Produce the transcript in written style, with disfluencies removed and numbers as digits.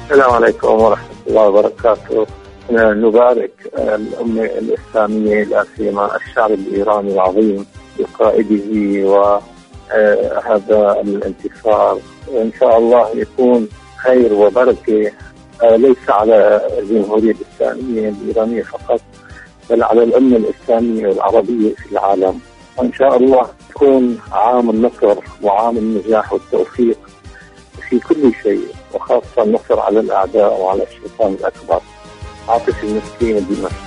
السلام عليكم ورحمة الله وبركاته. نبارك الأمة الإسلامية لا سيما الشعب الإيراني العظيم بقائده وهذا الانتصار، إن شاء الله يكون خير وبركة ليس على الجمهورية الإسلامية الإيرانية فقط، بل على الأمة الإسلامية والعربية في العالم. وإن شاء الله يكون عام النصر وعام النجاح والتوفيق في كل شيء، وخاصة النصر على الأعداء وعلى الشيطان الأكبر. عاطف المسكين بدمشق.